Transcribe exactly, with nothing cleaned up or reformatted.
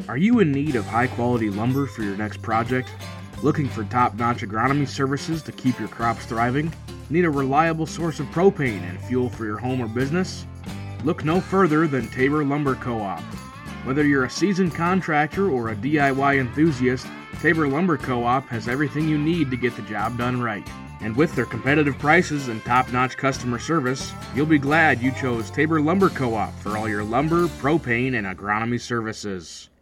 Are you in need of high-quality lumber for your next project? Looking for top-notch agronomy services to keep your crops thriving? Need a reliable source of propane and fuel for your home or business? Look no further than Tabor Lumber Co-op. Whether you're a seasoned contractor or a D I Y enthusiast, Tabor Lumber Co-op has everything you need to get the job done right. And with their competitive prices and top-notch customer service, you'll be glad you chose Tabor Lumber Co-op for all your lumber, propane, and agronomy services.